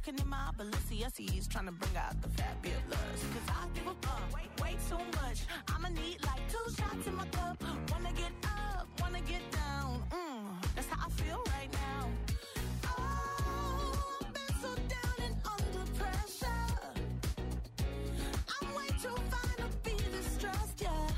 Looking in my Balenciennes, trying to bring out the fabulous. Cause I give up way too much. I'ma need like 2 shots in my cup. Wanna get up, wanna get down. That's how I feel right now. Oh, I've been so down and under pressure. I'm way too fine to be distressed, yeah.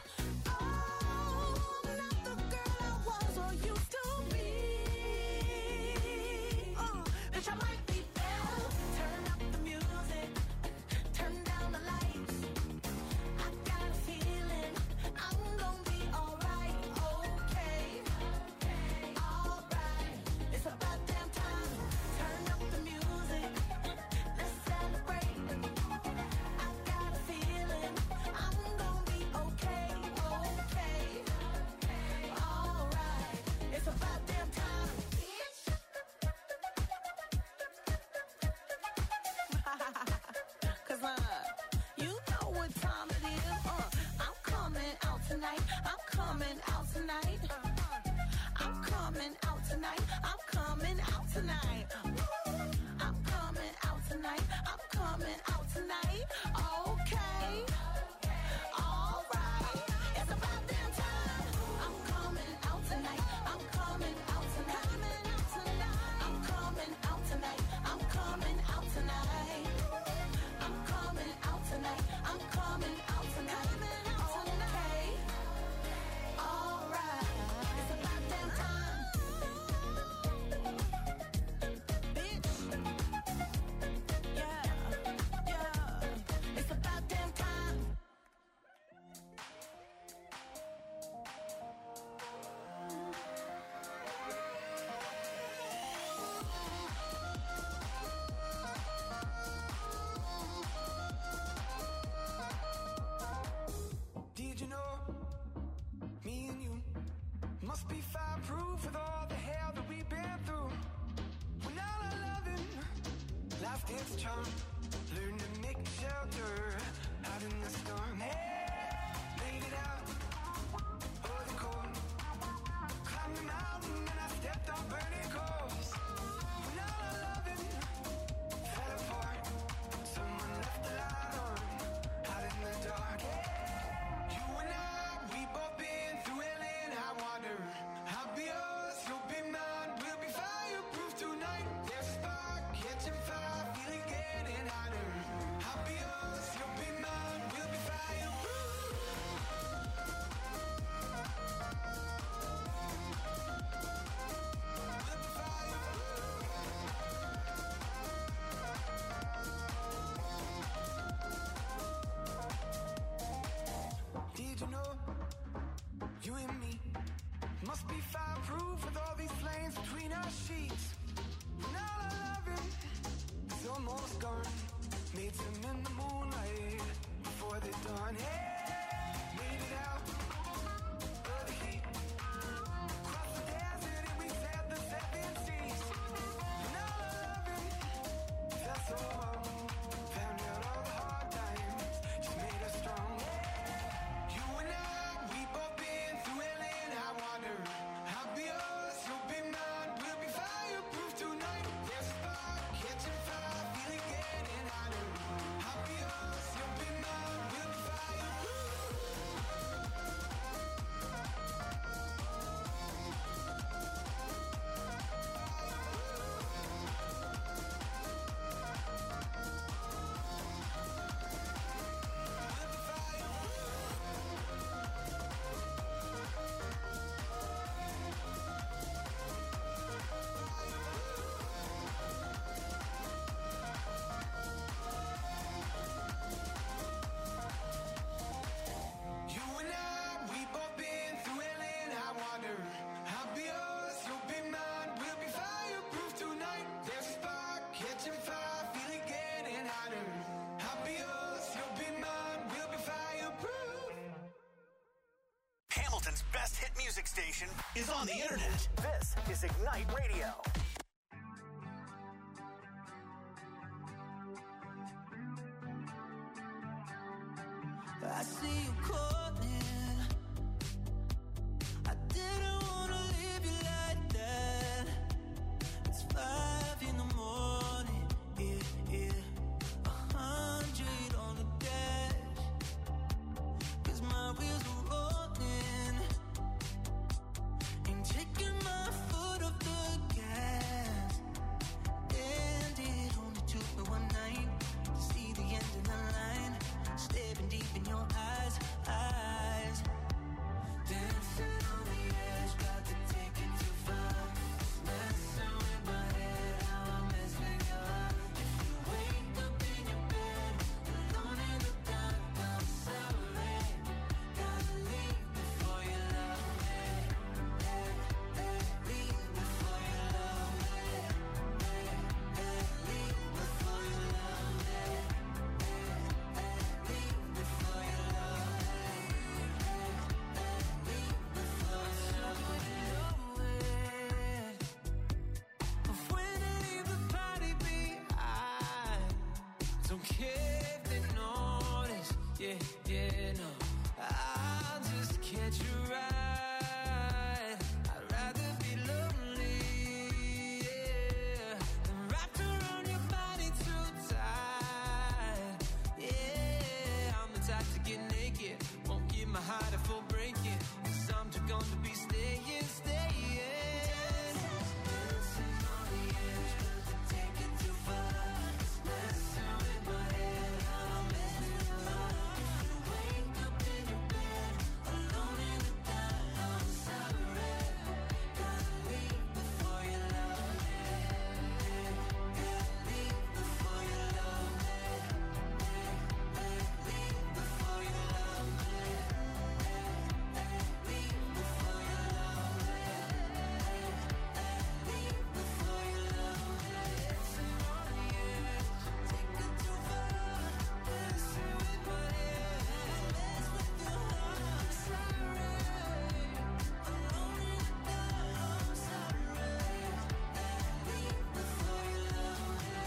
Station is on the internet. This is Ignite Radio. I see you calling. I didn't wanna leave you like that. It's 5 in the morning. Yeah, yeah, no. I'll just catch you right. I'd rather be lonely, yeah, than wrapped around your body too tight. Yeah, I'm the type to get naked, won't give my heart a full breaking, 'cause I'm just gonna be staying. Dancing on the edge, but to take it too far. It's messing with my head, I'm messing with my heart. You wake up in your bed, alone in the dark, I'm sorry. Gotta leave before you love me. Gotta leave before you love me. Leave before you love me. Leave before you love me. Leave before you love me. Dancing on the edge, take it too far. Messing with my head, mess with your heart. Sorry, alone in the dark, I'm sorry. Leave before you love me.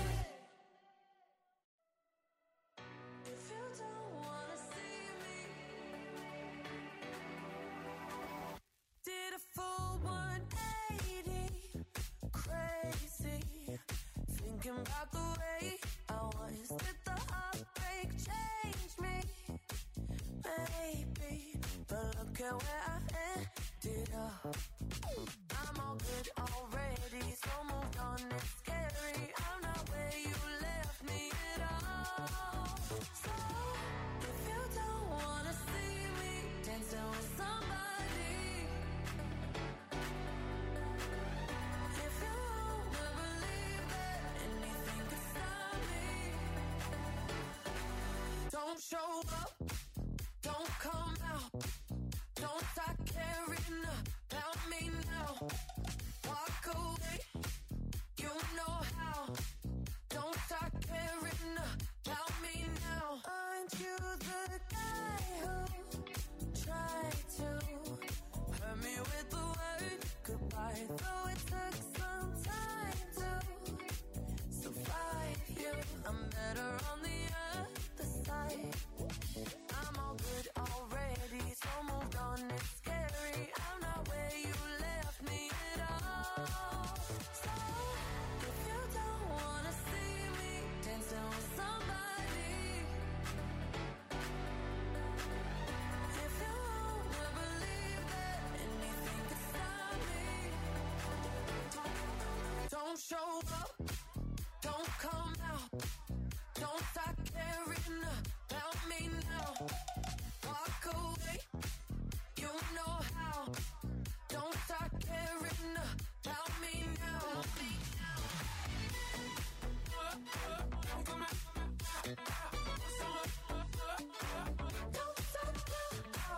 If you don't wanna see me, did a full 180, crazy, thinking about the way I was. Did the heartbreak change me? Maybe, but look at where I ended up. I'm all good already, so moved on, it's scary. I'm not where you left me at all. So, if you don't wanna see me dancing with somebody, if you wanna believe that anything could stop me, don't show up, don't come out, don't start caring about me now. Walk away, you know how. Don't start caring about me now. Aren't you the guy who tried to hurt me with the word goodbye? Though it took some time to survive you, I'm better on the other side. I'm all good already, so moved on, it's scary. I'm not where you left me at all. So, if you don't wanna see me dancing with somebody, if you wanna believe that anything could stop me, don't show up, don't come out, don't start caring about me now. Walk away, you know how. Don't start caring about me now. Don't stop now.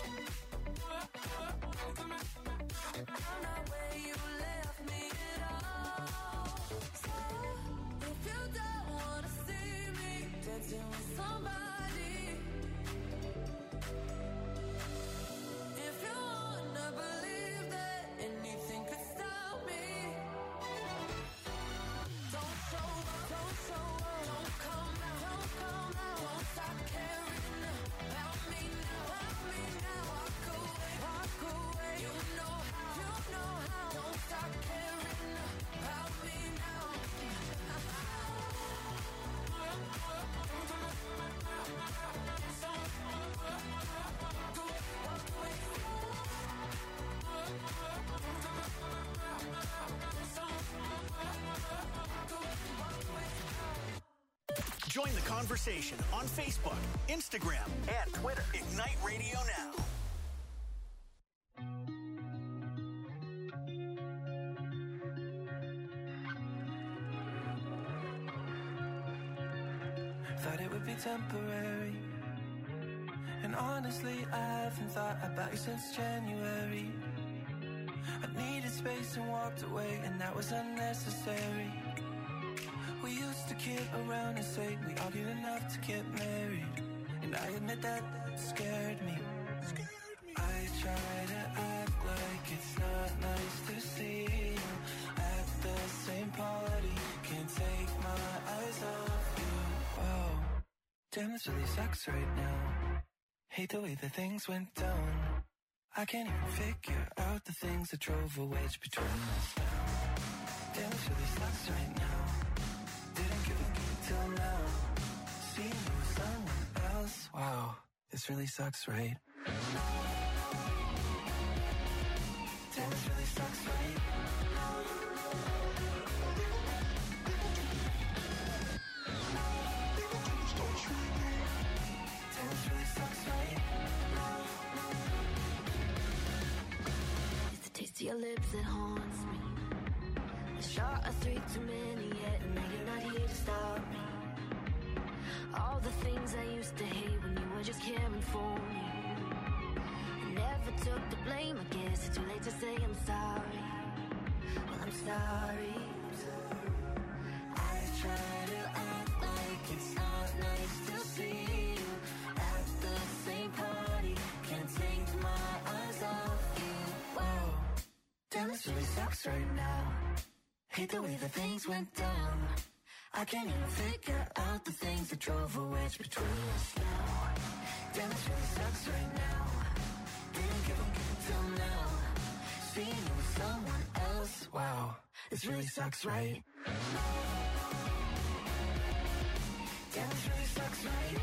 I'm not where you left me at all. So, if you don't wanna see me dancing with somebody, if you wanna believe that anything could stop me, don't show up, don't come out, don't stop caring about me now, walk away, you know how, don't stop caring about me now. Join the conversation on Facebook, Instagram, and Twitter. Ignite Radio Now. Thought it would be temporary, and honestly I haven't thought about you since January. I needed space and walked away, and that was unnecessary. We used to kid around and say we argued enough to get married, and I admit that scared me. I try to act like it's not nice to see you at the same party. Can't take my eyes off you. Whoa. Damn, this really sucks right now. Hate the way that things went down. I can't even figure out the things that drove a wedge between us now. Damn, this really sucks right now. Didn't give a fuck till now. Seeing you with someone else. Wow, this really sucks, right? Damn, this really sucks, right? Damn, this really sucks, right? It's the taste of your lips that haunts me. A shot of 3 too many yet, and now you're not here to stop me. All the things I used to hate when you were just caring for me. I never took the blame, I guess it's too late to say I'm sorry. Well, I'm sorry. I try to act like it's not nice to see you at the same party. Can't take my eyes off you. Whoa, damn, this really sucks right now. Hate the way that things went down. I can't even figure out the things that drove a wedge between us now. Damn, this really sucks right now. Didn't give a fuck till now. Seeing you with someone else. Wow, this really sucks, right? Damn, this really sucks, right?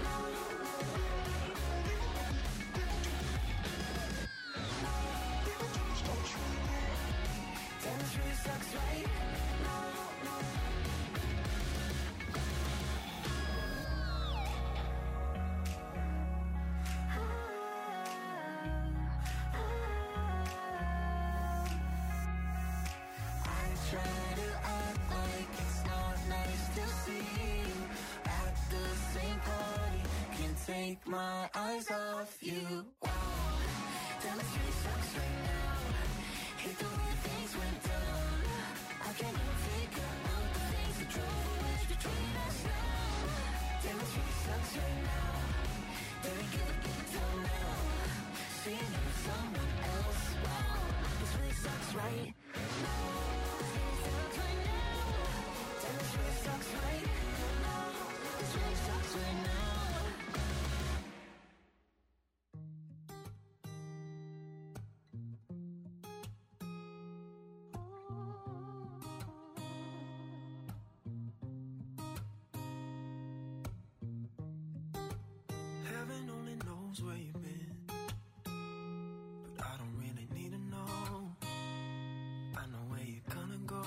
Damn, this really sucks, right? Take my eyes off you. Wow, damn, this really sucks right now. Hate the way things went down. I can't even figure out the things that drove a wedge between us now. Damn, this really sucks right now. Didn't give a fuck till now. Seeing you with someone else. Wow, this really sucks right now. This really sucks right now. Damn, this really sucks right now. This really sucks right now. Heaven only knows where you've been, but I don't really need to know. I know where you're gonna go.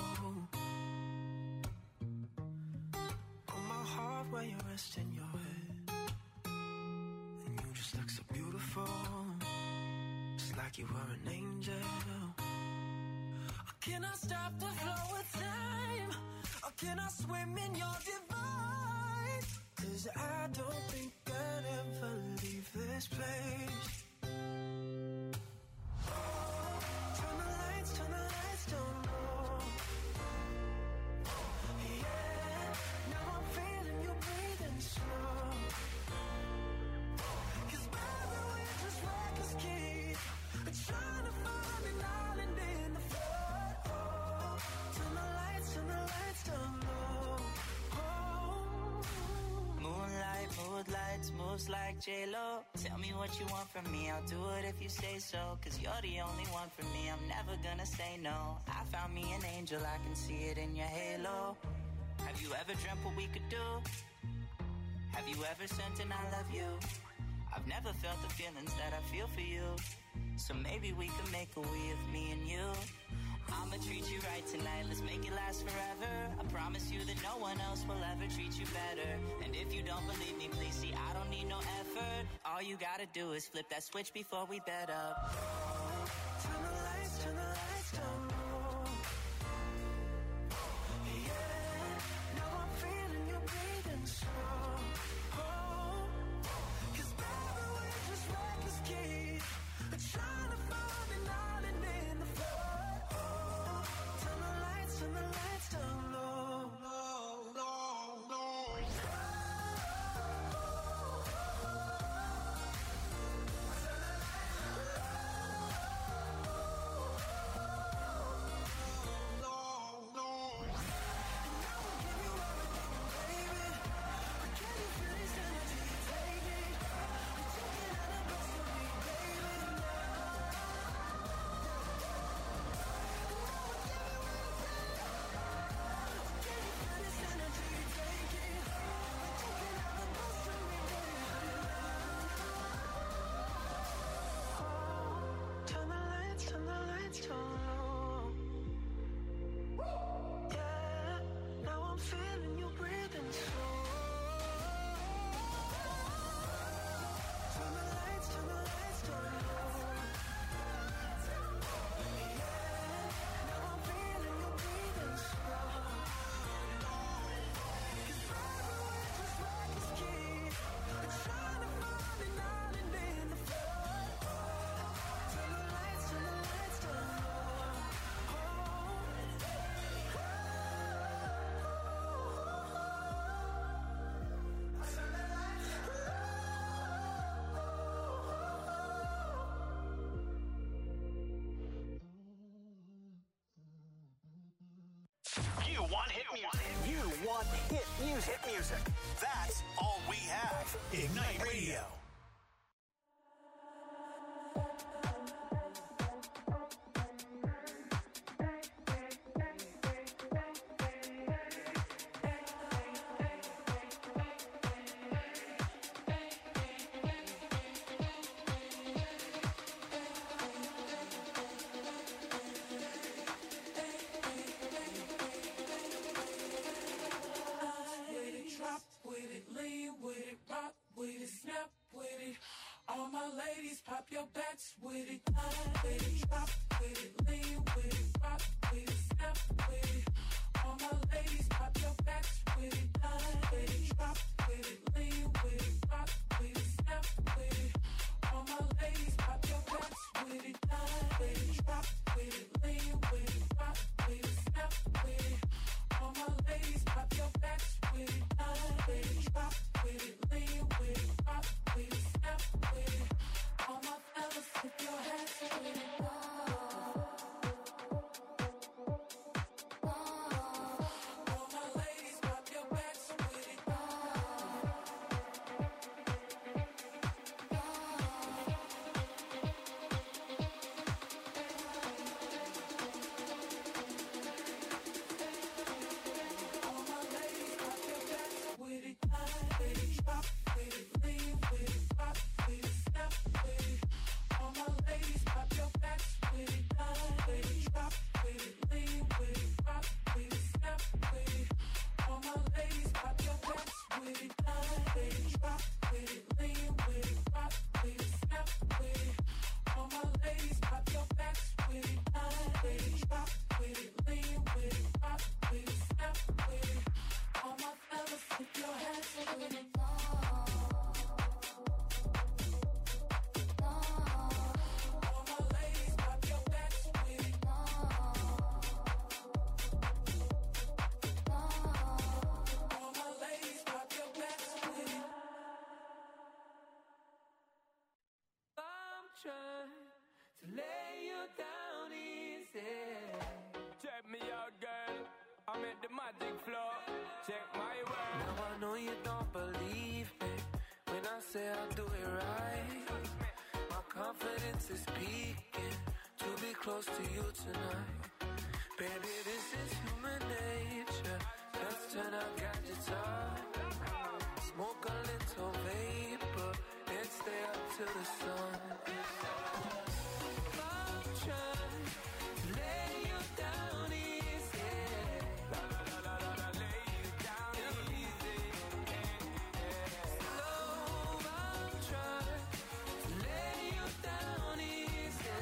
Put my heart where you're resting your head, and you just look so beautiful, just like you were an angel. Can I stop the flow of time, or can I swim in your divine? 'Cause I don't think I'd ever leave this place. Turn the lights down low. Yeah, now I'm feeling you breathing slow. 'Cause baby, we're just reckless kids, trying to find an island in the flood. Turn the lights down low. Moonlights, moves like J-Lo. Tell me what you want from me, I'll do it if you say so. 'Cause you're the only one for me, I'm never gonna say no. I found me an angel, I can see it in your halo. Have you ever dreamt what we could do? Have you ever sent an I love you? I've never felt the feelings that I feel for you. So maybe we could make a we of me and you. I'ma treat you right tonight, let's make it last forever. I promise you that no one else will ever treat you better. And if you don't believe me, please see, I don't need no effort. All you gotta do is flip that switch before we bed up. Turn the lights down low. Yeah, now I'm feeling you breathing slow. 'Cause baby, we're just reckless kids, trying to find an island in the flood. Turn the lights down low. feeling you breathing slow. Turn the lights down low. Yeah, now I'm feeling you breathing slow. 'Cause everywhere just like a ski. I'm trying to find an island in the flood. Turn the lights down low. You want hit music. You want hit music. Hit music. That's all we have. Ignite Radio. All my ladies, pop your backs with it. With it, drop with it, lean with it, rock with it, snap with it. All my ladies, pop your backs with it. With it, drop with it, lean with it, rock with it, snap with it. All my ladies, pop your backs with it. With it, drop with it, lean with it, rock with it, snap with it. All my ladies, pop your backs with it. With it, drop with it, lean with it, rock with it, snap with it. All my fellas, put your hands with it. All my ladies, pop your backs with it. All my ladies, pop your backs with it. With it, drop with it, lean with it, rock with it, snap with it. All my ladies, pop your backs with it. With it, drop with it, lean with it, rock with it, snap with it. All my ladies, pop your backs with it. With it, drop with it, lean with it, rock with it, snap with it. All my ladies, pop your backs with it. With it, drop with it, lean with it, rock with it, snap with it. All my fellas, put your hands with it. All my ladies, pop your backs with it. All my ladies, pop your backs with it. I'm trying to lay you down easy. Check me out, girl. I'm at the magic floor. Check my work. Now I know you don't believe me when I say I'll do it right. My confidence is peaking to be close to you tonight. Baby, this is human nature. Let's turn our gadgets off. Smoke a little vapor and stay up till the sun. I'm trying to lay you down easy. Lay you down easy. Slow, I'm trying to lay you down easy.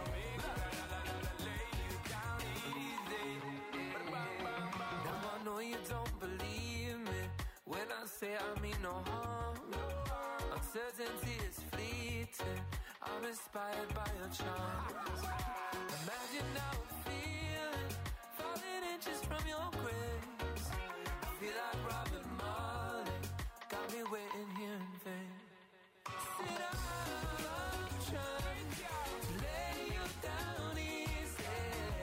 Lay you down easy. Now I know you don't believe me when I say I mean no harm. Uncertainty is fleeting. I'm inspired by your charms. Imagine how I'm feeling, falling inches from your grace. I feel like Robin Marley, got me waiting here in vain. Sit down, I'm trying to lay you down easy.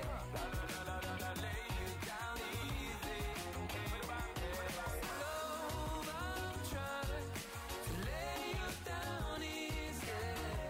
Lay you down easy. Slow, I'm trying to lay you down easy.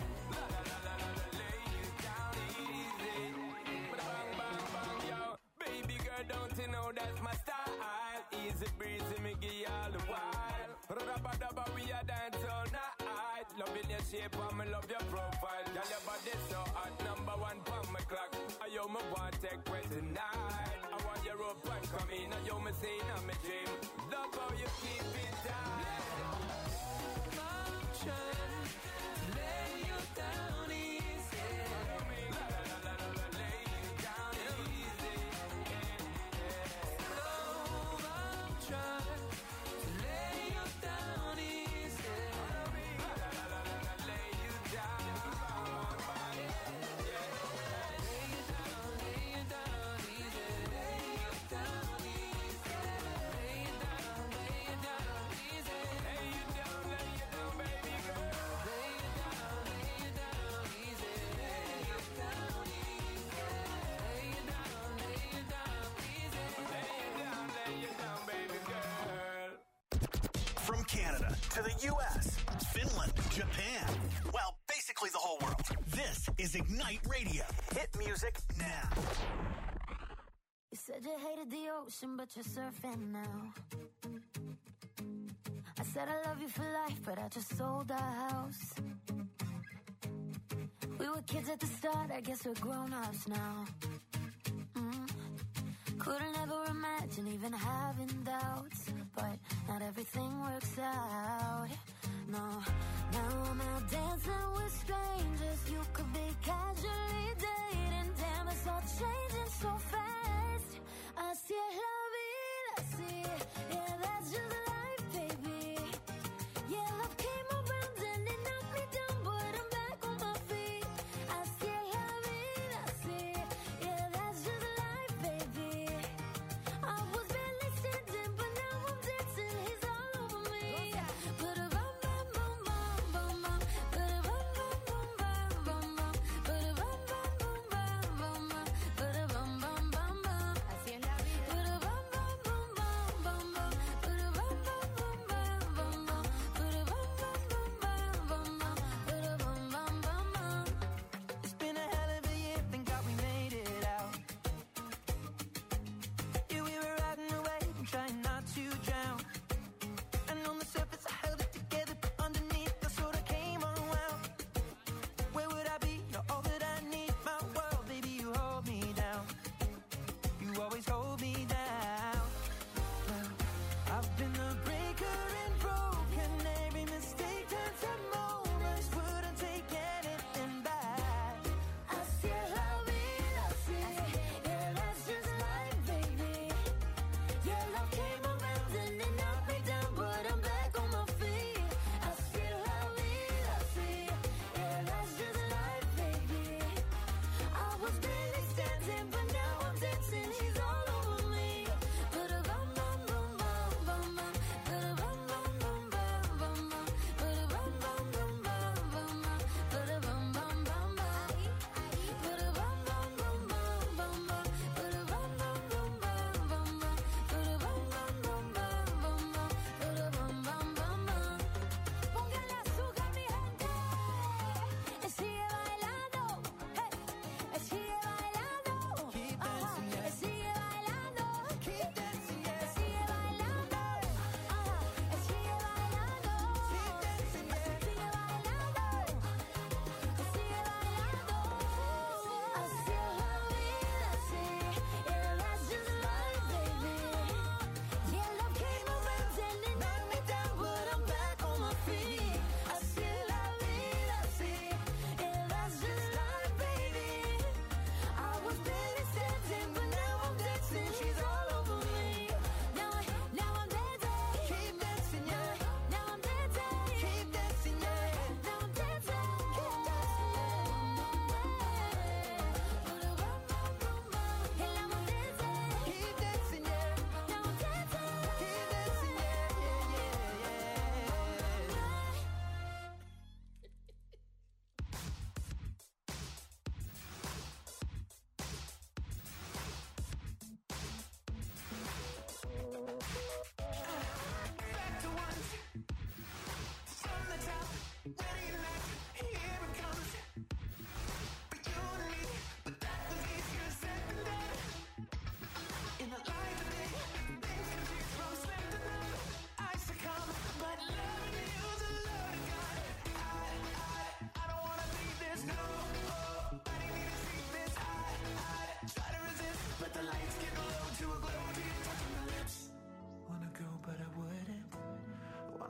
Lay you down easy. Bang, bang, bang, yo. Baby girl, don't you know that's my style? Easy breezy, me give you all the while. Rabba-dabba, we a dance all night. Loving your shape, and me love your profile. Girl, your body so hot, number one pon my clock. I yo, me want take way tonight. I want your rope and come in. And you me see in my dream. Love how you keep it tight. I'm trying to lay you down easy. Lay you down easy. Love, I'm trying to lay you down easy. Lay you down. From Canada to the U.S., Finland, Japan, well, basically the whole world. This is Ignite Radio. Hit music now. You said you hated the ocean, but you're surfing now. I said I love you for life, but I just sold our house. We were kids at the start, I guess we're grown-ups now. Couldn't ever imagine even having doubts, but not everything works out. No, now I'm out dancing with strangers. You could be casually dating. Damn, it's all changing so fast. Así es la vida, así. Yeah, that's just life, baby. Yeah, love came around and it knocked me down, but I'm back on my feet. Así es la vida, así. Yeah, that's just life, baby. I was barely standing, but now I'm dancing. He's all over me. Ba-da-bum, bum, bum, bum, bum, bum. Ba-da-bum, bum, bum, bum, bum, bum. Ba-da-bum, bum, bum, bum, bum, bum. Ba-da-bum, bum, bum, bum. Así es la vida. Ba-da-bum, bum, bum, bum, bum, bum. Ba-da-bum, bum, bum, bum, bum, bum. Ba-da-bum, bum, bum, bum, bum, bum. Ba-da-bum, bum, bum, bum. It's been a hell of a year, thank God we made it out. Yeah, we were riding away and trying not to drown. And on the surface I held it together, but underneath I sort of came unwound. Where would I be? You're all that I need, my world, baby, you hold me down. You always hold me down. Well, I've been the breaker and broken. Every mistake turns to moments. Wouldn't take anything back. Así es la vida, así. Yeah, that's just life, baby. Yeah, love came around and it knocked me down, but I'm back on my feet. Así es la vida, así. Yeah, that's just life, baby. I was barely standing, but now I'm dancing. He's all over me. Ba-da-bum, bum, bum, bum, bum, bum. Ba-da-bum, bum, bum, bum, bum, bum. Ba-da-bum, bum, bum, bum, bum, bum. Ba-da-bum, bum, bum, bum. Ba-da-bum, bum, bum, bum, bum, bum. Ba-da-bum, bum, bum, bum, bum, bum. Ba-da-bum, bum, bum, bum, bum, bum.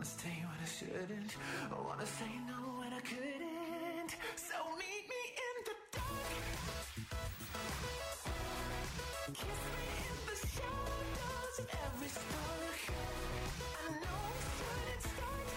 stay when I shouldn't. I wanna say no when I couldn't. So meet me in the dark. Kiss me in the shadows of every spark. I know we shouldn't start,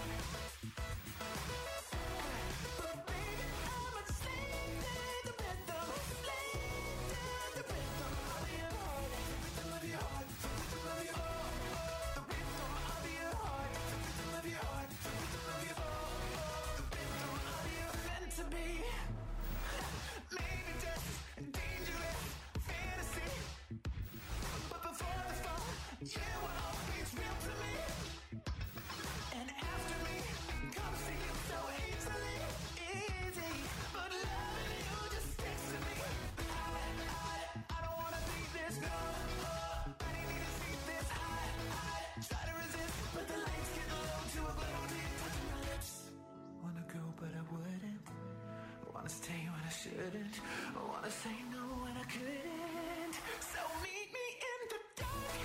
but baby, I'm a slave to the rhythm. Slave to the rhythm of your heart. The rhythm of your heart. The rhythm of your heart. The rhythm of your heart. The rhythm of your heart. The rhythm of your heart. The rhythm of your meant to be. Maybe just dangerous fantasy, but before the fall, you were always real to me. And after me, comes to you so easily, easy. But loving you just sticks to me. I don't wanna be this girl. I didn't need to see this. I try to resist, but the lights get low to a glow deep touching my lips. Wanna go, but I wouldn't. Wanna stay when I shouldn't. I wanna say no when I couldn't. So meet me in the dark.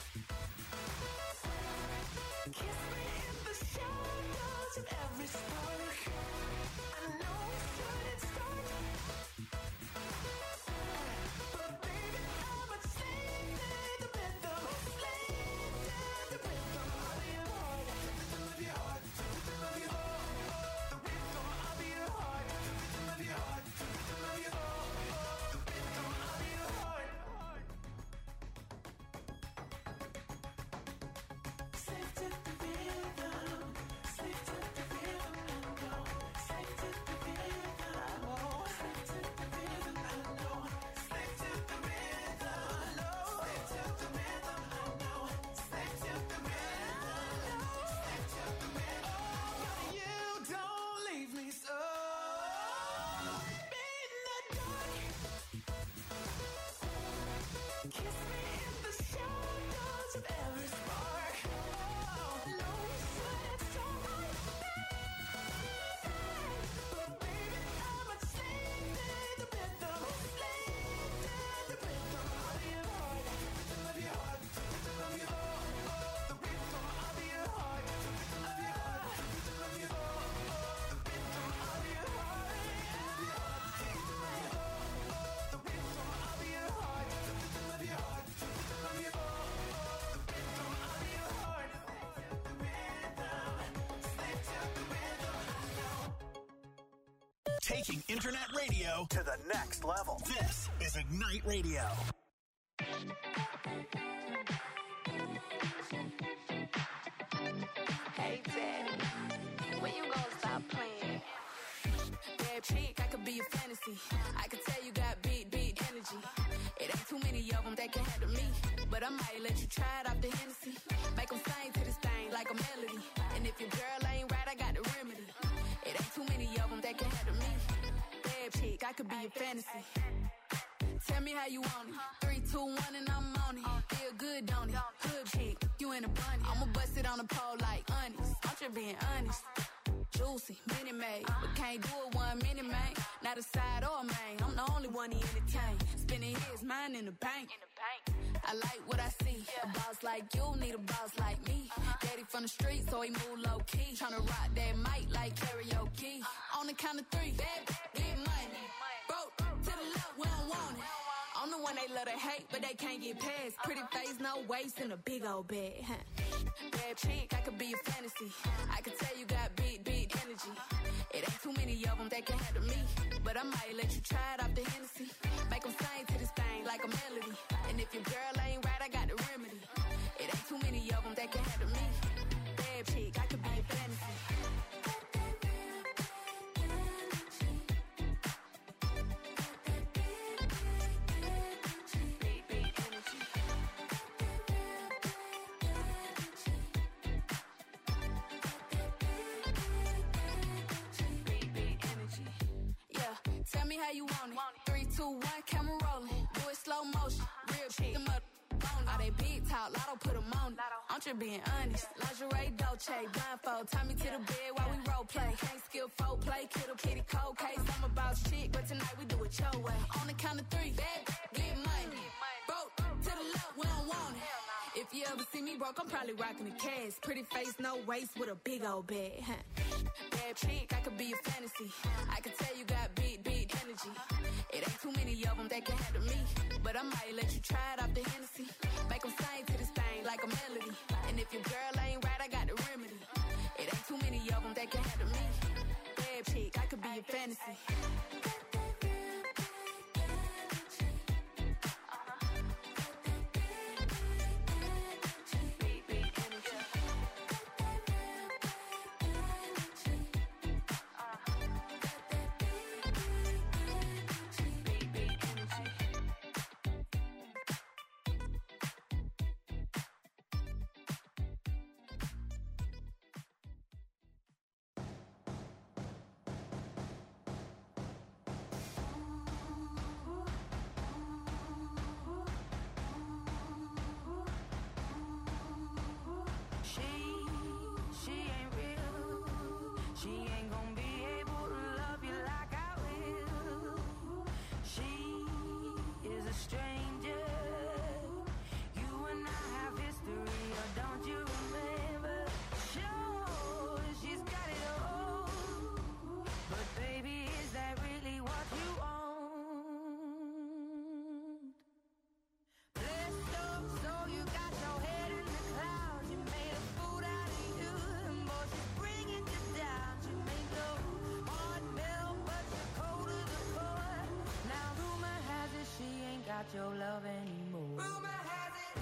Kiss me in the shadows of every spark. I know we shouldn't start, but baby, I'm a slave to the rhythm. Slave to the rhythm of your heart. The rhythm of your heart. The rhythm of your heart. The rhythm of your heart. The rhythm of your heart. The rhythm of your heart. The rhythm of your heart. Slave to the rhythm. Slave to the rhythm. I know. Slave to the rhythm. I know. Slave to the rhythm. I know. Slave to the rhythm. I know. Slave to the rhythm. I know. Slave to the rhythm. Slave to the rhythm. But you don't leave me so. Be in the dark. Kiss me in the shadows of every spark. Oh, no, we shouldn't start, but baby, I'm a slave to the rhythm. Slave to the rhythm of your heart. The rhythm of your heart. The rhythm of your heart. The rhythm of your heart. The rhythm of your heart. The rhythm of your heart. The rhythm of your heart. The rhythm of your heart. The rhythm of your heart. The rhythm of your heart. The rhythm of your heart. The rhythm of your heart. The rhythm. Slave to the rhythm. I know. Taking internet radio to the next level. This is Ignite Radio. Hey, Daddy, when you gonna stop playing? Bad chick, I could be a fantasy. I could tell you got beat energy. It ain't too many of them that can handle me, but I might let you try it off the Hennessy. Make them sing to this thing like a melody. And if your girl ain't right, I got the remedy. It ain't too many of them that can handle me. Bad chick, I could be a fantasy. Tell me how you want it. 3, 2, 1, and I'm on it. Feel good, don't it? Hood chick, you in a bunny. I'ma bust it on the pole like honest. I'm just being honest. Juicy, mini made, but can't do it 1 minute, man. Not a side or a main. I'm the only one he entertain. Spending his mind in the bank. I like what I see. A boss like you need a boss like me. Daddy from the street, so he move low key. Tryna rock that mic like karaoke. On the count of 3, baby, get money. Broke to the left, we don't want it. I'm the one they love to hate, but they can't get past. Pretty face, no waist, and a big old bag. Bad chick, I could be a fantasy. I could tell you got big energy. It ain't too many of them that can handle me, but I might let you try it off the Hennessy. Make them sing to this thing like a melody. And if your girl ain't right, I got the remedy. It ain't too many of them that can handle me. Bad chick, I could be a fantasy. Tell me how you want it. 3, 2, 1, camera rolling. Do it slow motion. Real chick, them up on all they big talk, lotto put them on it. I'm just being honest. Lingerie, Dolce, blindfold. Tie me to the bed while we role play. Can't skill folk play, kiddo, kitty, cold case. I'm about shit, but tonight we do it your way. On the count of 3, bad, get money. Broke to the left, we don't want it. If you ever see me broke, I'm probably rocking a cast. Pretty face, no waist, with a big old bag. Bad chick, I could be a fantasy. I could tell you got big energy. It ain't too many of them that can handle me. But I might let you try it off the Hennessy. Make them sing to this thing like a melody. And if your girl ain't right, I got the remedy. It ain't too many of them that can handle me. Bad chick, I could be a fantasy. Your love anymore. Rumor has it.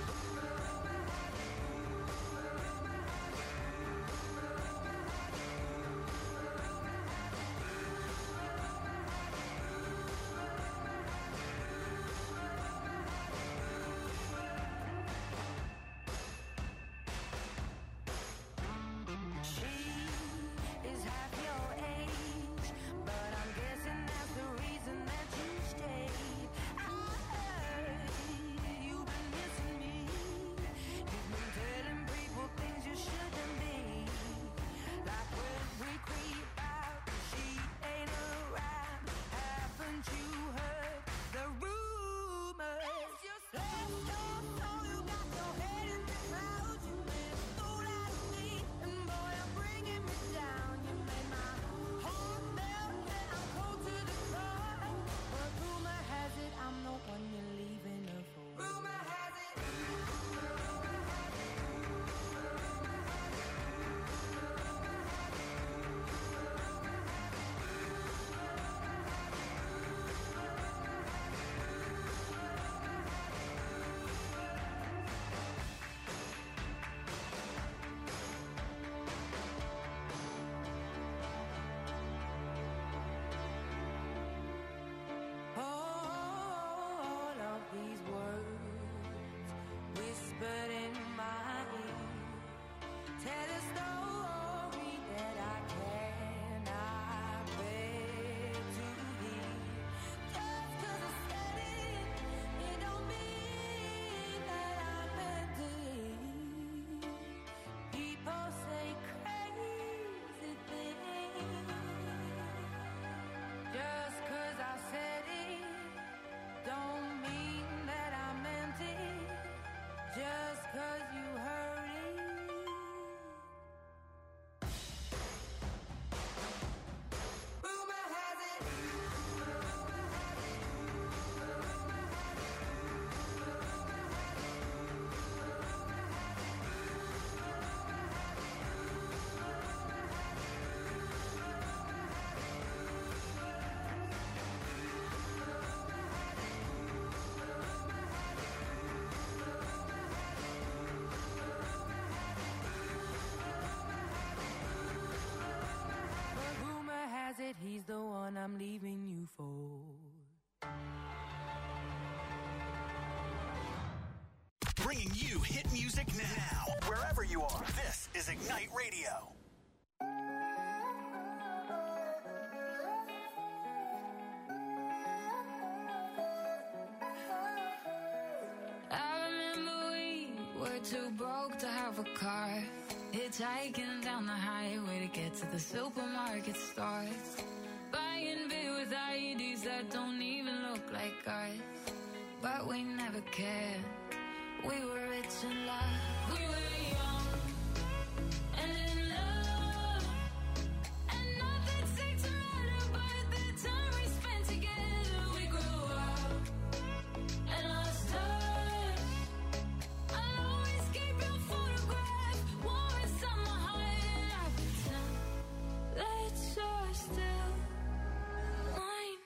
She is half your age, but I'm guessing that's the reason that you stayed. You've been missing me. You've been telling people things you shouldn't be. Like when we creep out, she ain't around. Haven't you heard the rumors? Let's go, so you got your head in the clouds. You made a fool out of me, and boy, you're bringing me down. You made my heart melt, and I'm cold to the core. But rumor has it, I'm the one you're leaving her for. Rumor has it. All of these words whispered in my ear tell a story that I cannot bear to hear. Just 'cause I said it, it don't mean that I meant it. People say crazy things. Just 'cause I said it don't mean that I meant it. Just 'cause you heard it. Rumor has it. But rumor has it he's the one I'm leaving you for. Bringing you hit music now. Wherever you are, this is Ignite Radio. I remember we were too broke to have a car. Hitchhiking down the highway to get to the supermarket stores. Buying beer with IEDs that don't even look like ours. But we never cared. We were rich in love. We were young and in love, and nothing seemed to matter but the time we spent together. We grew up and lost touch. I'll always keep your photograph warm inside my heart, and I pretend that you're still mine.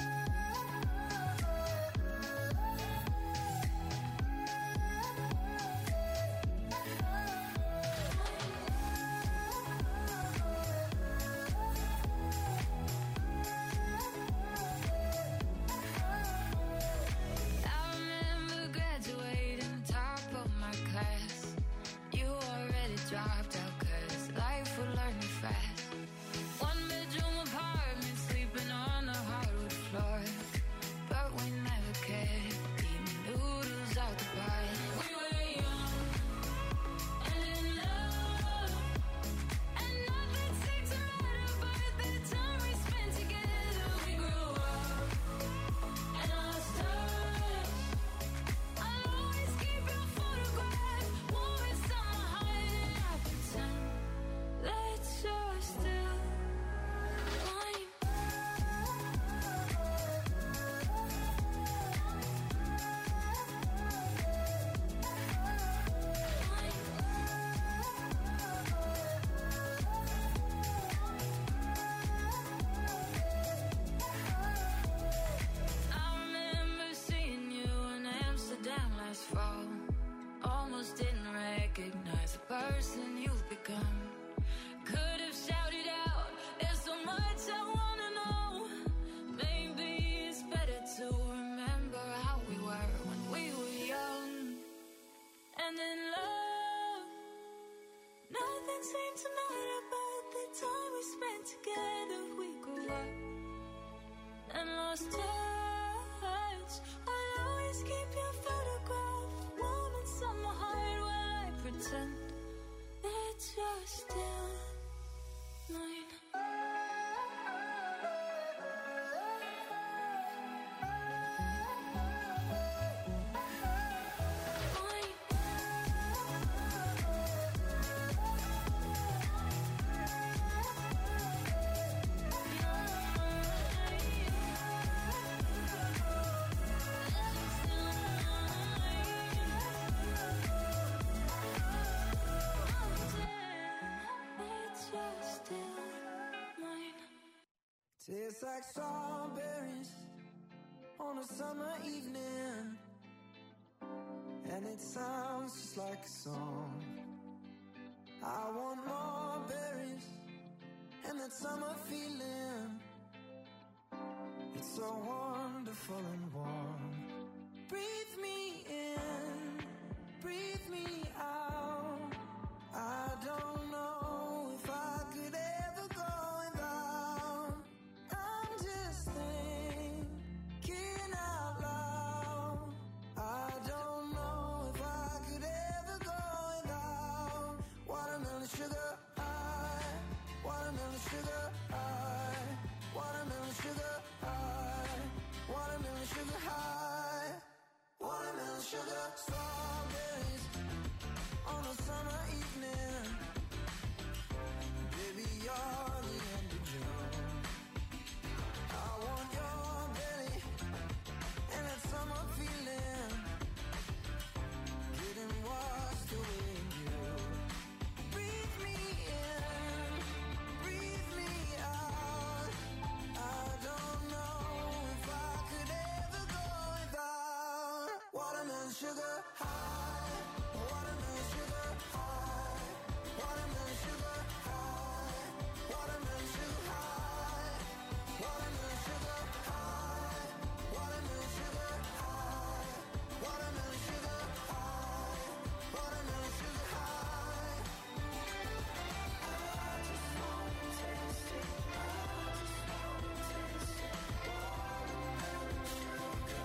I remember graduating top of my class. You already dropped out 'cause life would learn you fast. One bedroom apartment, sleeping on the hardwood floor, but we never cared. Eating noodles out the bar. We were young and in love, and nothing seemed to matter but the time we spent together. We grew up and lost touch. I'll always keep your photograph warm inside my heart, and I pretend that you're still mine. I remember seeing you in Amsterdam last fall. Almost didn't recognize the person you've become. Could have shouted out, there's so much I wanna know. Maybe it's better to remember how we were when we were young and in love. Nothing seemed to matter but the time we spent together. We grew up and lost touch. I'll always keep your photograph warm inside my heart while I pretend that you're still mine. Tastes like strawberries on a summer evening, and it sounds just like a song. I want more berries and that summer feeling. It's so wonderful and warm. Breathe me in, breathe me out. I don't know if I could ever go without. I'm just thinking out loud. I don't know if I could ever go without. Watermelon sugar high, watermelon sugar high, watermelon sugar high, watermelon sugar high, watermelon sugar. Strawberries on a summer evening. Baby, you're the end of June. I want your belly and that summer feeling, getting washed away in you. Breathe me in, breathe me out. I don't know if I could ever go without. Watermelon sugar high, watermelon sugar high, watermelon sugar high, watermelon sugar high, watermelon sugar high, watermelon sugar high, watermelon sugar high, watermelon sugar high. I just wanna taste it, I just wanna taste it. Watermelon sugar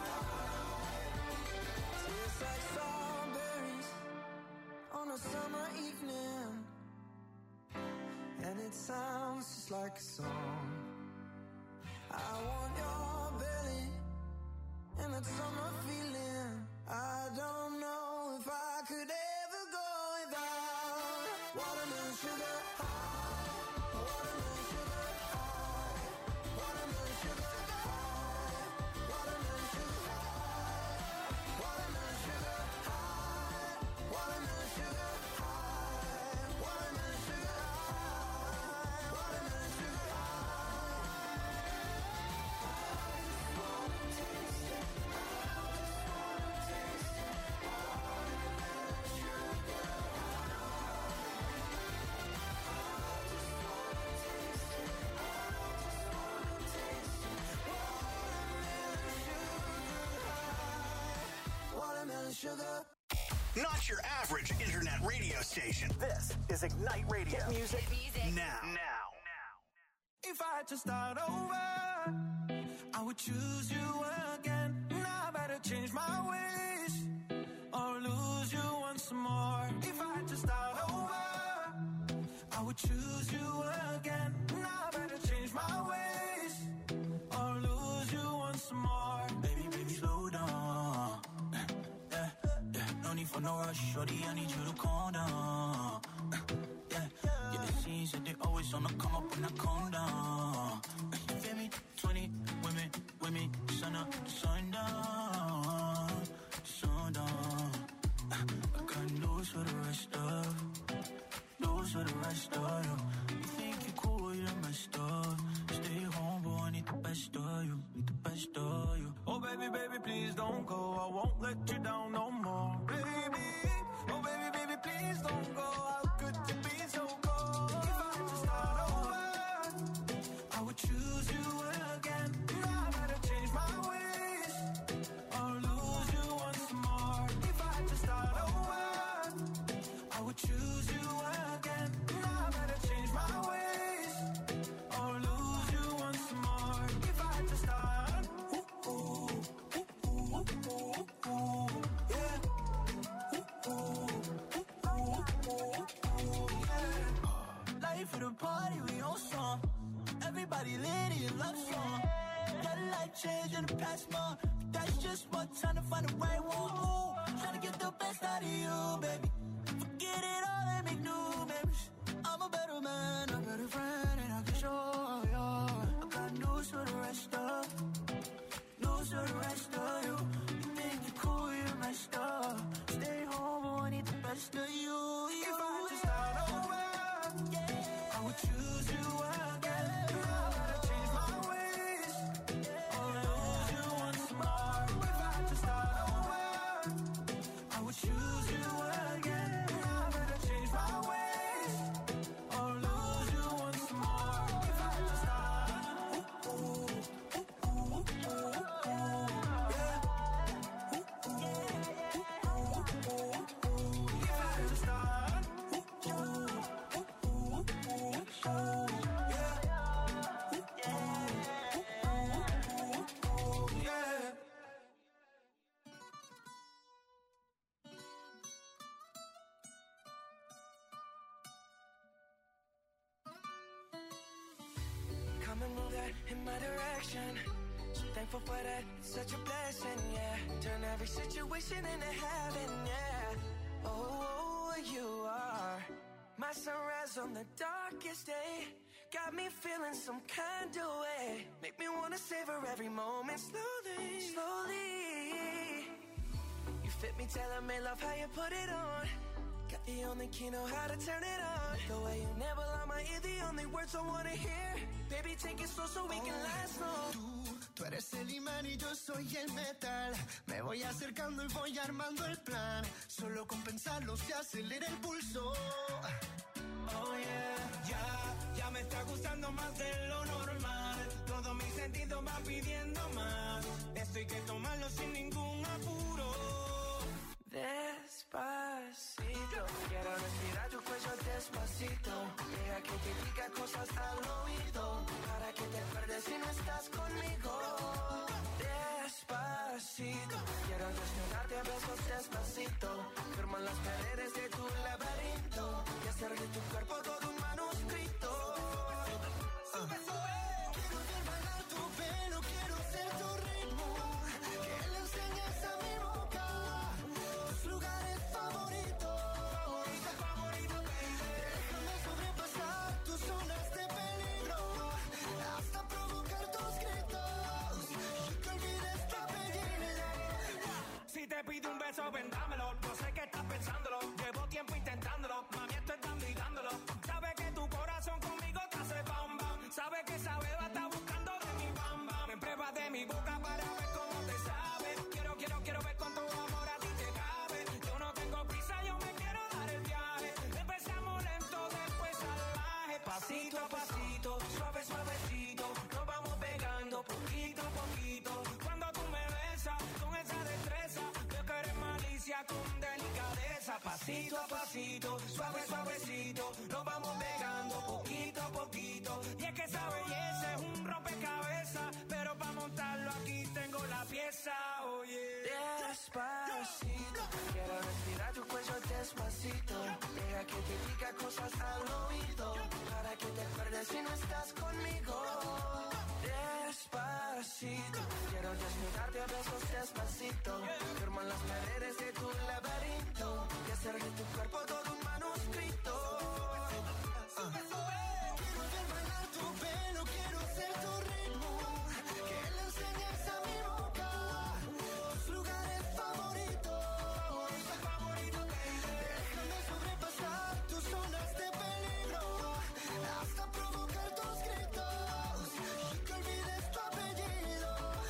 high. Tastes like strawberries on a summer evening, and it sounds just like a song. I want your belly and that summer feeling. I don't know could ever go without watermelon sugar high, watermelon sugar high, watermelon sugar high, watermelon sugar high, watermelon sugar high, watermelon sugar high, watermelon sugar high, watermelon sugar sugar. Not your average internet radio station. This is Ignite Radio. Hit music now. If I had to start over, I would choose you again. Now I better change my ways or lose you once more. If I had to start over, I would choose you again. Now I better change my ways or lose you once more. Baby, baby, slow down. No need for no rush, shorty, I need you to calm down. Yeah, it seems that they always on the come up when I calm down. You feel me? 20 women, sun up, sundown, sundown. I got news for the rest of you. You think you're cool, you're messed up. Stay home, boy, I need the best of you, Oh, baby, baby, please don't go. I won't let you down no more, baby. Oh, baby, baby, please don't go. How could you be so cold? If I had to start over, I would choose you again. Now I better change my ways or lose you once more. If I had to start over, I would choose you again. Now I better change my ways or lose you once more. If I had to start, yeah. Life for the party, we on song. Everybody lit in love song. Got a life change in the past month. That's just what time to find the right one. Ooh, trying to get the best out of you, baby. Forget it all and make new memories. I'm a better man, a better friend, and I can show you. I got news for the rest of you. You think you're cool, you're messed up. Stay home, I need the best of you. If I had to start over, I would choose you again. I gotta change my ways or lose you once more. If I had to start over, I would choose you again. I better change my ways or lose you once more. If I had to start, come and move that in my direction. So thankful for that, it's such a blessing, yeah. Turn every situation into heaven, yeah. Oh, you are my sunrise on the darkest day. Got me feeling some kind of way. Make me wanna savor every moment slowly, slowly. You fit me, telling me love how you put it on. Got the only key, know how to turn it on. The way you never lie my ear, the only words I wanna hear. Baby, take it slow so we can last long. Tú eres el imán y yo soy el metal. Me voy acercando y voy armando el plan. Solo con pensarlo se acelera el pulso. Oh yeah, ya me está gustando más de lo normal. Todos mis sentidos van pidiendo más. Esto hay que tomarlo sin ningún apuro. Despacito, quiero respirar tu cuello despacito. Deja que te diga cosas al oído, para que te acuerdes si no estás conmigo. Despacito, quiero desnudarte a besos despacito. Firma las paredes de tu laberinto y hacer de tu cuerpo todo un manuscrito. Sube, sube. Quiero ver bailar tu pelo, quiero ser tu ritmo. Que le enseñes a mi boca tus lugares favoritos. pasito a pasito, suave, suavecito, nos vamos pegando poquito a poquito. Cuando tú me besas con esa destreza, veo que eres malicia con delicadeza. Pasito a pasito, suave, suavecito, nos vamos pegando poquito a poquito. Y es que esa belleza es un rompecabezas, pero para montarlo aquí tengo la pieza, oye. Despacito, quiero respirar tu cuello despacito. Deja que te diga cosas al oído, para que te acuerdes si no estás conmigo. Despacito, quiero desnudarte a besos despacito. Firmo en las paredes de tu laberinto y hacer de tu cuerpo todo un manuscrito. Quiero ver bailar tu pelo, quiero ser tu ritmo, que le enseñes a mi boca tus lugares favoritos. Déjame sobrepasar tus zonas de peligro, hasta provocar tus gritos y que olvides tu apellido.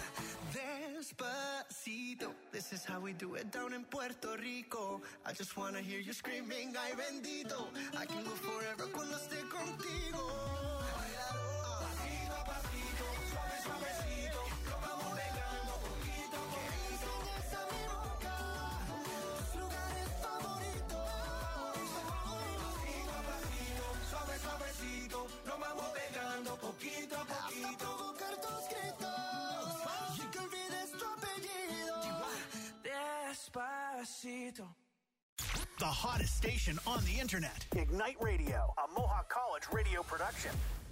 Despacito, this is how we do it down in Puerto Rico. I just wanna hear you screaming, ay bendito. I can go forever cuando esté contigo. Pasito a pasito, suave, suavecito, nos vamos pegando poquito a poquito. Enseñas a mi boca tus lugares favoritos. Pasito a pasito, suave, suavecito, nos vamos pegando poquito a Hasta poquito. provocar tus gritos y que olvides tu apellido. Despacito. The hottest station on the internet. Ignite Radio, a Mohawk College radio production.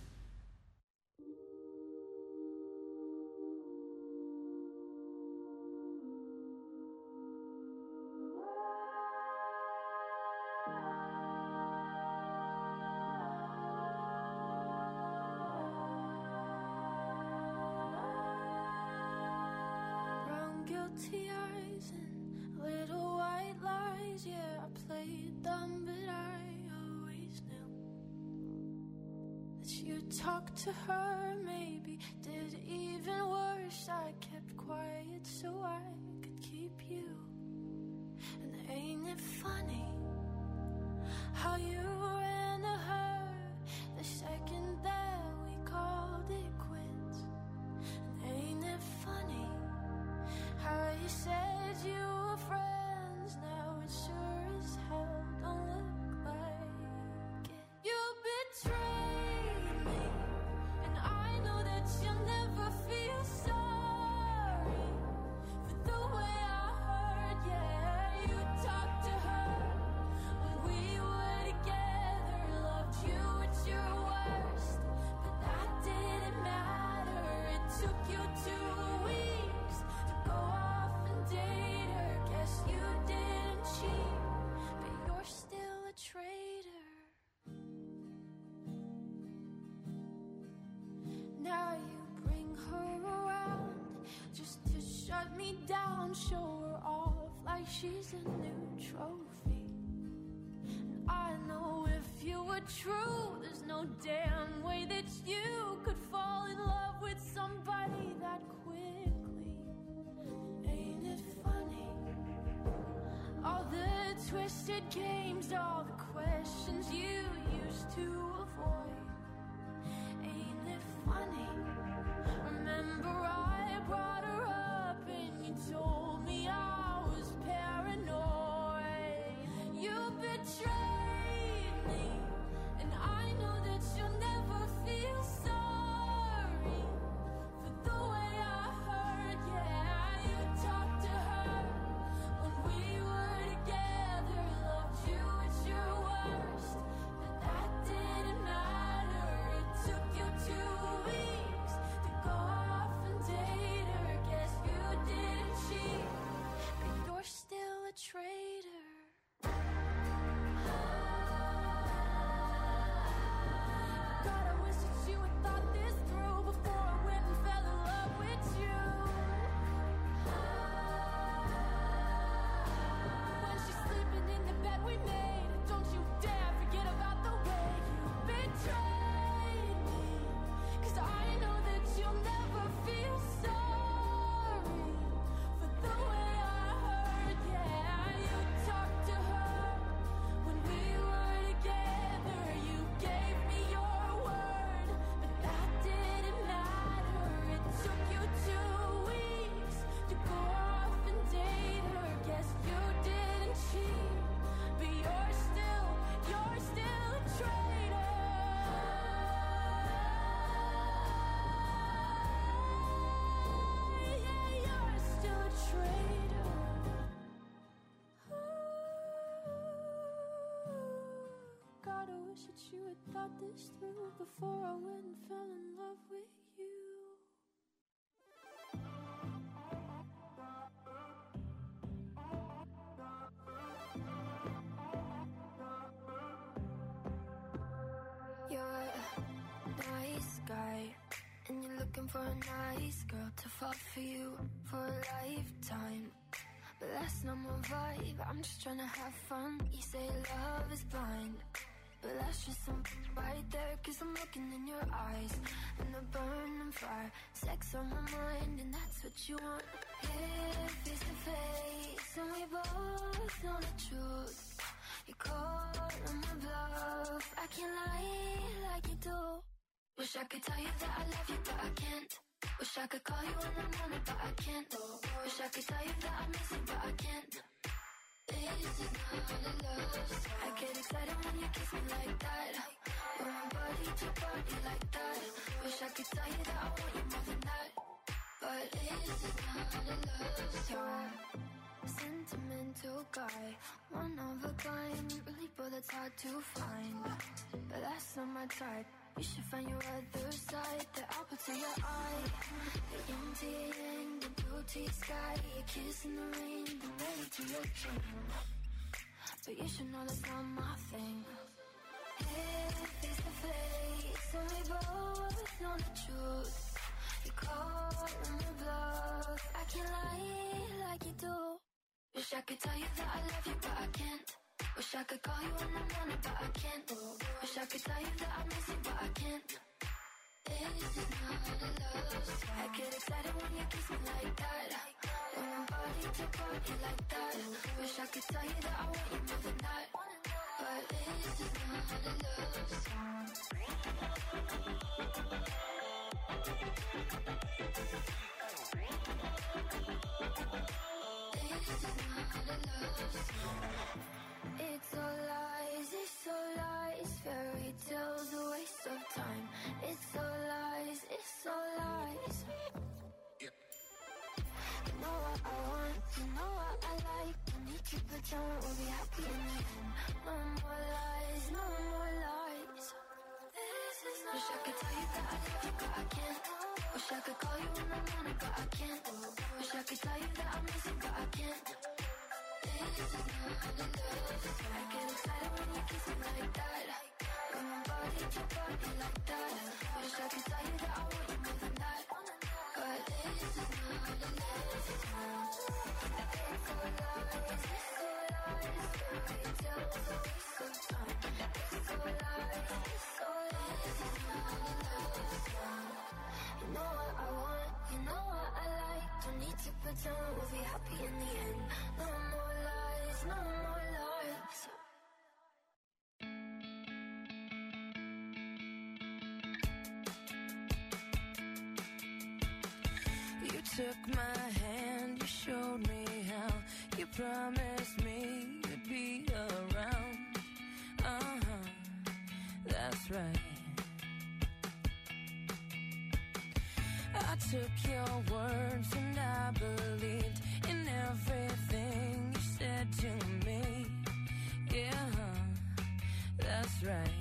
Brown guilty eyes and little white lies. Yeah, I played dumb, but I always knew that you'd talk to her. Maybe did even worse. I kept quiet so I could keep you. And ain't it funny how you ran to her the second that we called it quits? And ain't it funny how you said you were friends, now it sure as hell don't look like it. You betrayed me, and I know that you'll never feel sorry for the way I hurt. Yeah, you talked to her when we were together, loved you at your worst, but that didn't matter. It took you 2 weeks to go off and date her. Guess you didn't cheat, but you're still a traitor. Now you bring her around just to shut me down, show her off like she's a new trophy. And I know if you were true, there's no damn way that you could fall in love with somebody that quickly. Ain't it funny? All the twisted games, all the questions you used to avoid. Ain't it funny? Remember I brought her up and you told me I was paranoid. You betrayed me, and I know that you'll never feel sorry for the way I hurt. Yeah, you talked to her when we were together, loved you at your worst, but that didn't matter. It took you 2 weeks to go off and date her. Guess you didn't cheat, but you're still a traitor. thought this through before I went and fell in love with you. You're a nice guy, and you're looking for a nice girl to fall for you for a lifetime. But that's not my vibe, I'm just trying to have fun. You say love is blind, but that's just something right there. Cause I'm looking in your eyes, and the burning fire. Sex on my mind, and that's what you want. Here, face to face, and we both know the truth. You call on my bluff, I can't lie like you do. Wish I could tell you that I love you, but I can't. Wish I could call you in the morning, but I can't. Wish I could tell you that I miss you, but I can't. This is not a love song. I get excited when you kiss me like that. When my body to body like that. Wish I could tell you that I want you more than that. But this is not a love song. Sentimental guy, one of a kind. Really, but that's hard to find. But that's not my type. You should find your other side. The apple to your eye, the yin to your yang, the blue to your sky, your kiss in the rain, the ready to your chin. But you should know that's not my thing. Hey, face to face, and we both know the truth. You call on my bluff, I can't lie like you do. Wish I could tell you that I love you, but I can't. Wish I could call you in the morning, but I can't. Wish I could tell you that I miss you, but I can't. This is not a love song. I get excited when you kiss me like that. When my body to body like that. Wish I could tell you that I want you more than that. But this is not a love song. It's all lies, fairy tales, a waste of time. It's all lies, You know what I want, you know what I like. Don't need to pretend we'll be happy in the end. No more lies, no more lies. Wish I could tell you that I love you, but I can't. Wish I could call you in the morning, but I can't. Wish I could tell you that I miss you, but I can't. This is not a love song. I get excited when you kiss me like that. When my body to body like that. Wish I could tell you that I want you more than that. But this is not a love song. It's all lies, fairy tales, a waste of time. It's all lies, This is not a love song. You know what I want, you know what I like. Don't need to pretend we'll be happy in the end. No more lies, no more lies. You took my hand, you showed me how. You promised me you'd be around. That's right. I took your words and I believed in everything you said to me. Yeah, that's right.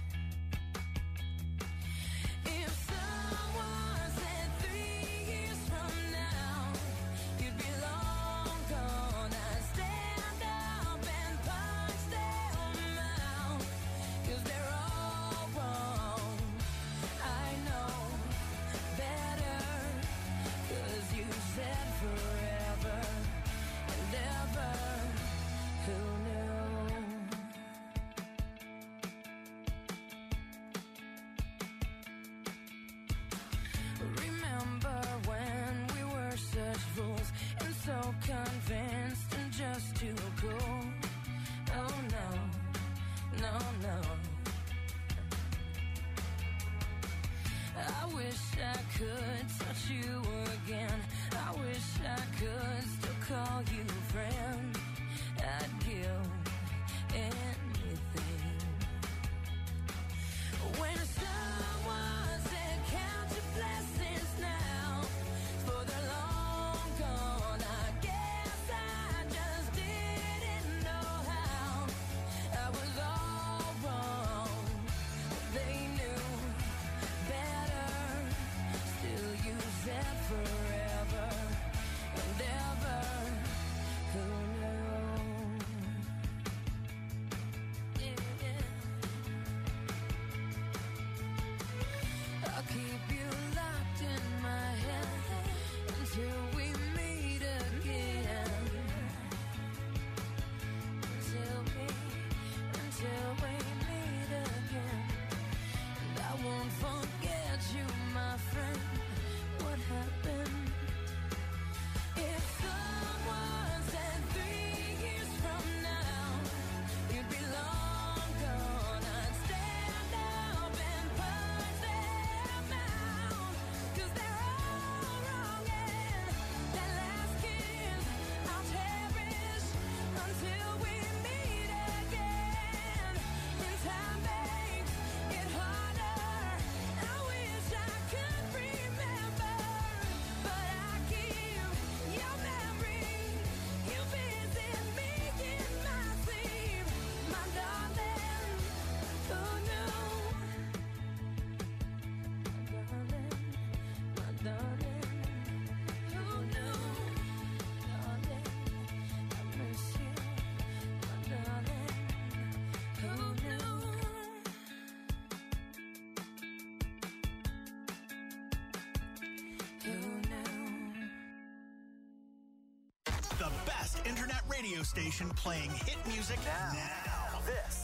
If someone said 3 years from now you'd be long gone, I'd stand up and punch them out. 'Cause they're all wrong. I know better. 'Cause you said forever and ever. Who knew? Remember when we were such fools and so convinced and just too cool? Oh no, no, no. I wish I could touch you again. I wish I could still call you friend. I'd give anything. When someone said count your blessings now, for they're long gone, I guess I just didn't know how. I was all wrong. until we meet again. And I won't forget you, my friend. What happened? If someone said 3 years from now you'd be long gone, I'd stand up and punch them out, 'cause they're all wrong, and that last kiss I'll cherish until we meet again. When time makes it harder, I wish I could remember, but I keep your memory. You visit me in my sleep, my darling. Who knew? My darling, who knew? Darling, I miss you, my darling. Who knew? Who knew? The best internet radio station playing hit music now. This